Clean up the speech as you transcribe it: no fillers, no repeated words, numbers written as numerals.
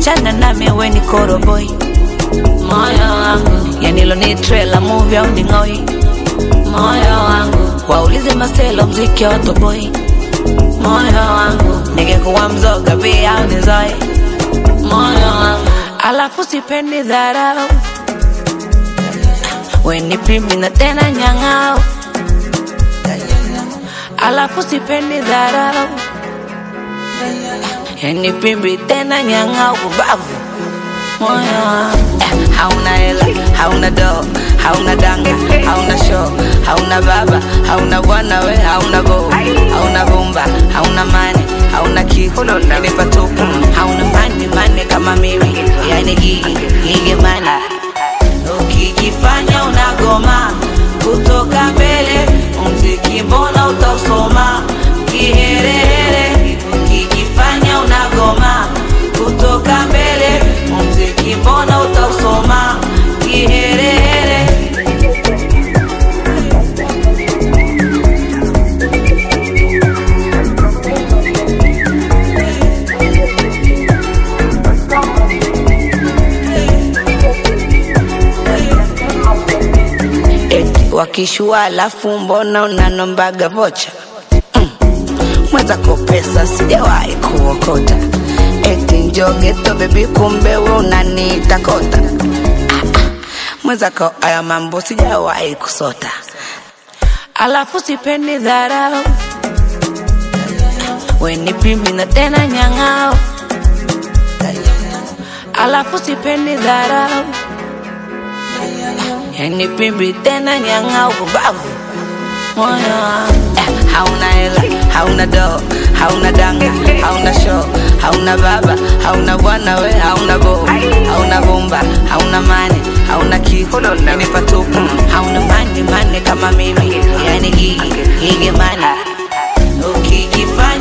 chana nami we ni koroboi. Moyo wangu yani lo ni trailer movie au ni ngoi. Moyo wangu waulize maselo mziki wa toboi. Moyo wangu ningekuwa mzoga pia au ni zoi. Moyo wangu alafu sipendi dharau, we ni pimbi na tena nyang'au. Alafu sipendi dharau, yani pimbi tena nyang'au kubavu. Moyo wangu hauna hela, hauna do, hauna danga, hauna show, hauna baba, hauna bwana we, hauna go, hauna bomba, hauna mani, hauna kitu, ni patupu. Hauna mani kama mimi, yani gigi mani. Ukijifanya unagoma kutoka mbele, mziki mbona utasoma kiherehere. Ukijifanya unagoma kutoka mbele, mziki mbona utasoma kiherehere. Wakishua alafu mbona unanombaga vocha? Mweza kopesa sijawahi kuokota. Eti njogeto baby kumbe we unaniita kota. Mweza ko aya mambo sijawahi kusota. Alafu sipendi dharau, we ni pimbi na tena nyang'au. Alafu sipendi dharau, yani pimbi tena nyang'au kubavu. Moyo hauna hela, hauna do, hauna danga, hauna show, hauna baba, hauna bwana we, hauna go, hauna bomba, hauna mani, hauna kitu, ni patupu. Hauna mani kama mimi, yani gigi mani. Ukijifanya